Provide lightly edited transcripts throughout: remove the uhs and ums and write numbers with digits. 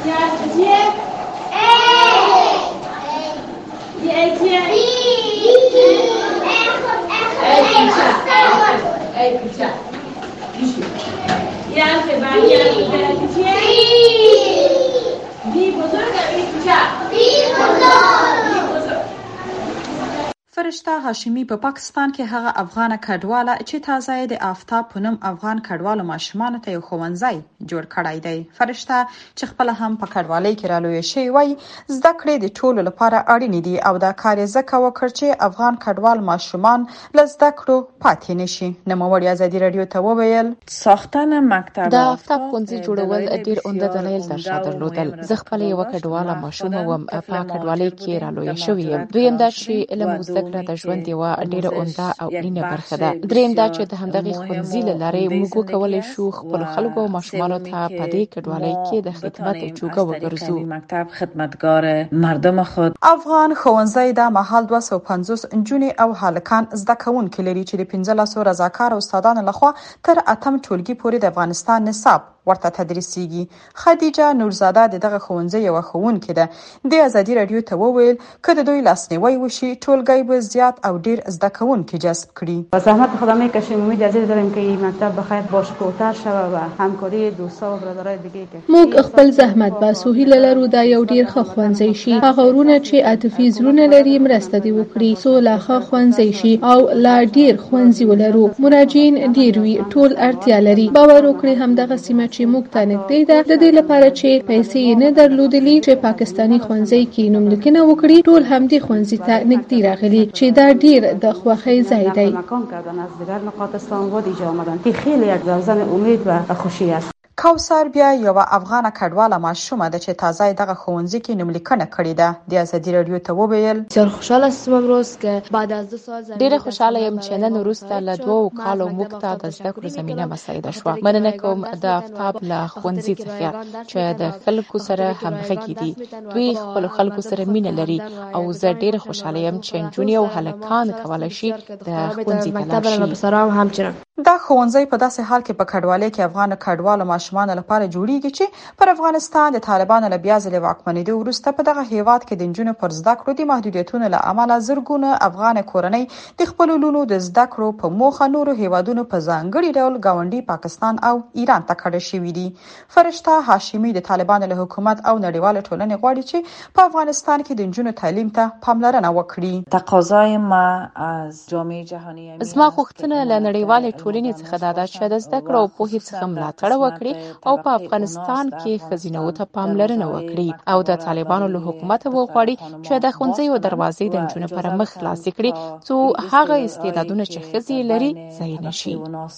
فرشته هاشمی په پاکستان کې هغه افغان کډواله چې تازه د آفتاب په نوم افغان کډوالو ماشومانو ته یو ښوونځی جوړ کړی دی. فرشته چې خپل هم په کډوالۍ کې رالوی شوی وای، زده کړې د ټولو لپاره اړین دي او دا کار یې ځکه وکړ چې افغان کډوال ماشومان له زده کړو پاتې نشي. نوموړي ازادي رادیو ته وویل ساختن مکتب د آفتاب ښوونځي جوړول ډیر عمده دلایل درلودل. زه خپل یو کډواله ماشوم وم په کډوالۍ کې رالوی شوی یم. دویم دا چې علم زده د ژوند یو ډیره عمده او اړینه برخه ده. دریم دا چې د همدغه ښوونځي له لارې موږ کولای شو خپل خلکو او ماشومانو ته په دې کډوالۍ کې د خدمت جوګه وګرځو. مکتب خدمتگار مردم خود. افغان ښوونځي د مهال 250 نجونې او هلکان زده کوونکي لري چې د 15 رضاکار استادانو لخوا تر 8 ټولګي پورې د افغانستان نصاب ورته تدریسیږي. خدیجه نورزاده دغه ښوونځي یو ښوونکې ده. د ازادي رادیو ته وویل که د دوی لاسنیوي وشي ټولګي به زیات او ډیر زده کوونکي جذب کړي. با زحمت خدا میکشیم. امید از این داریم که این مکتب بخیر باشکوه‌تر شود و همکاری دوستا و برادرای دیگه که موږ خپل زحمت باسو هیله لرو دا یو ډیر ښه ښوونځی شي. هغه ورونه چې عاطفي زړونه لري مرسته دی وکړي څو لا ښه ښوونځی شي او لا ډیر ښوونځي ولرو. مراجعین ډیر وي، ټول اړتیا لري. باور وکړئ همدغه سیمه چې موږ ته نږدې ده د دې لپاره چې پیسې نه درلودلې چې پاکستانی ښوونځي کې نوملیکنه وکړي ټول همدې ښوونځي ته نږدې راغلي چې دا ډیر د خوښۍ ځای دی. مکان کردن از دیگر نقاط اسلام آباد اینجا آمدن که خیلی یک روزن امید و خوشی است. کوثر بیا یو افغان کډواله ماشومه ده چې تازه دغه ښوونځي کې نوملیکنه کړې ده. د ازادي رادیو ته وویل بسیار خوشحال هستم امروز که بعد از 2 سال ډیره خوشاله یم چې نن وروسته له 2 کالو موږ ته د زده کړو زمینه مساعده شوه. مننه کوم د آفتاب له ښوونځي څخه چې د خلکو سره همغږي دي. دوی خپل خلکو سره مینه لري او زه ډیره خوشاله یم چې نجونې او هلکان کولای شي د ښوونځي ته لاړ شي. دا ښوونځی په داسې حال کې په کډوالۍ کې افغان کډوالو ماشومان لپاره جوړیږي چې پر افغانستان د طالبانو له بیا ځلې واکمنېدو وروسته په دغه هیواد کې د نجونو پر زده کړو د محدودیتونو له امله زرګونه افغان کورنۍ د خپل لونو د زده کړو په موخه نورو هیوادونو په ځانګړي ډول ګاونډي پاکستان او ایران ته کډه شوي دي. فرشته هاشمی د طالبانو له حکومت او نړیوال ټولنې غواړي چې په افغانستان کې د نجونو تعلیم ته پاملرنه وکړي. تقاضای ما از جامعه جهانی زما غوښتنه له نړیوالې ټولنې څخه دا ده چې د زده کړو او پوهې څخه ملاتړ وکړي او په افغانستان کې ښځینو ته پاملرنه وکړي او د طالبانو له حکومت وغواړي چې د ښوونځیو دروازې د نجونو پر مخ خلاصې کړي څو هغه استعدادونه چې ښځې لري ضایع نشي.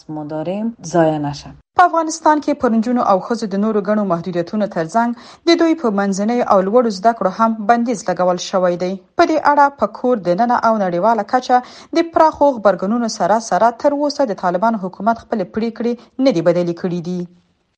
په افغانستان کې پر نجونو او ښځو د نورو غنو محدودیتونو ترڅنګ د دوی په منځنۍ او لوړو زده کړو هم بندیز لګول شوی دی. په دې اړه په کور دننه او نړیواله کچه د پراخو خبرګونونو سره تر اوسه د طالبانو حکومت خپل پریکړې نه دی بدلې کړې دي.